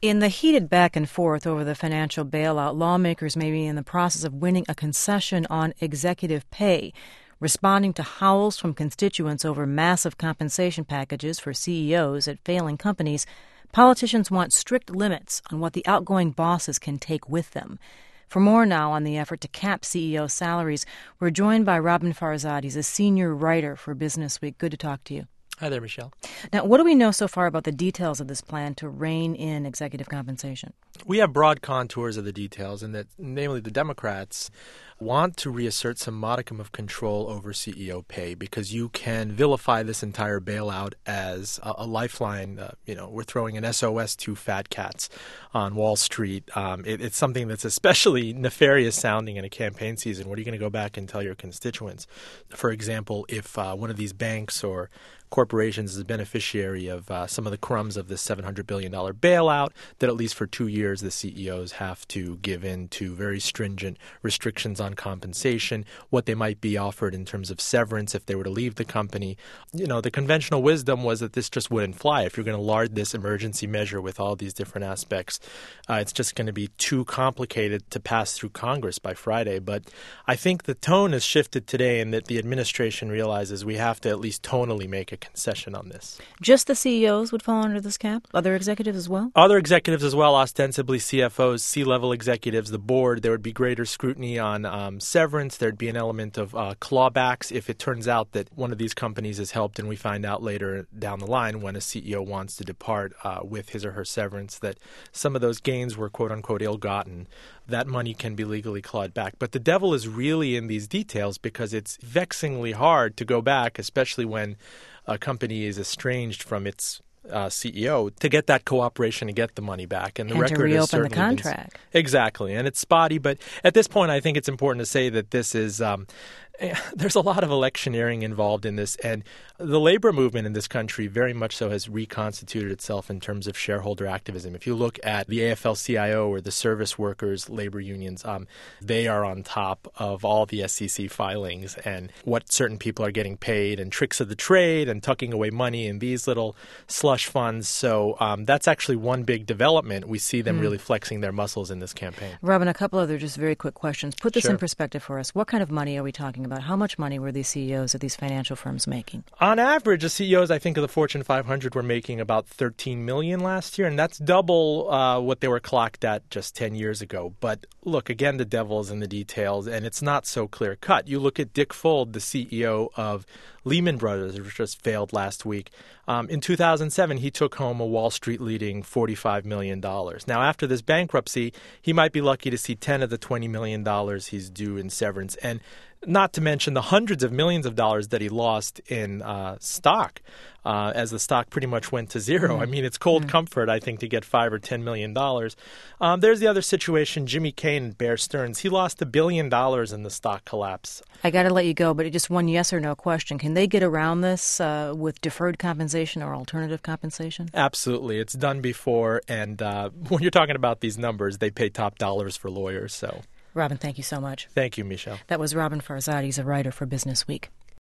In the heated back and forth over the financial bailout, lawmakers may be in the process of winning a concession on executive pay. Responding to howls from constituents over massive compensation packages for CEOs at failing companies, politicians want strict limits on what the outgoing bosses can take with them. For more now on the effort to cap CEO salaries, we're joined by Robin Farzad. He's a senior writer for Business Week. Good to talk to you. Hi there, Michelle. Now, what do we know so far about the details of this plan to rein in executive compensation? We have broad contours of the details, and that, namely, the Democrats want to reassert some modicum of control over CEO pay because you can vilify this entire bailout as a lifeline. We're throwing an SOS to fat cats on Wall Street. It's something that's especially nefarious sounding in a campaign season. What are you going to go back and tell your constituents? For example, if one of these banks or corporations is a beneficiary of some of the crumbs of this $700 billion bailout, that at least for 2 years the CEOs have to give in to very stringent restrictions on compensation, what they might be offered in terms of severance if they were to leave the company. The conventional wisdom was that this just wouldn't fly. If you're going to lard this emergency measure with all these different aspects, it's just going to be too complicated to pass through Congress by Friday. But I think the tone has shifted today and that the administration realizes we have to at least tonally make a concession on this. Just the CEOs would fall under this cap? Other executives as well? Other executives as well, ostensibly CFOs, C-level executives, the board. There would be greater scrutiny on severance. There'd be an element of clawbacks if it turns out that one of these companies is helped and we find out later down the line when a CEO wants to depart with his or her severance that some of those gains were quote-unquote ill-gotten. That money can be legally clawed back. But the devil is really in these details because it's vexingly hard to go back, especially when a company is estranged from its CEO, to get that cooperation to get the money back. And the record to reopen has certainly the contract. Exactly. And it's spotty. But at this point, I think it's important to say that this is there's a lot of electioneering involved in this, and the labor movement in this country very much so has reconstituted itself in terms of shareholder activism. If you look at the AFL-CIO or the service workers labor unions, they are on top of all the SEC filings and what certain people are getting paid and tricks of the trade and tucking away money in these little slush funds. So that's actually one big development. We see them really flexing their muscles in this campaign. Robin, a couple other just very quick questions. Put this Sure. in perspective for us. What kind of money are we talking about? How much money were these CEOs of these financial firms making? On average, the CEOs, I think, of the Fortune 500 were making about $13 million last year, and that's double what they were clocked at just 10 years ago. But look, again, the devil's in the details, and it's not so clear-cut. You look at Dick Fuld, the CEO of Lehman Brothers, which just failed last week. In 2007, he took home a Wall Street leading $45 million. Now, after this bankruptcy, he might be lucky to see 10 of the $20 million he's due in severance. And not to mention the hundreds of millions of dollars that he lost in stock as the stock pretty much went to zero. I mean, it's cold comfort, I think, to get $5 or $10 million. There's the other situation, Jimmy Kane and Bear Stearns. He lost $1 billion in the stock collapse. I got to let you go, but just one yes or no question. Can they get around this with deferred compensation or alternative compensation? Absolutely. It's done before. And when you're talking about these numbers, they pay top dollars for lawyers. So, Robin, thank you so much. Thank you, Michelle. That was Robin Farzad. He's a writer for Business Week.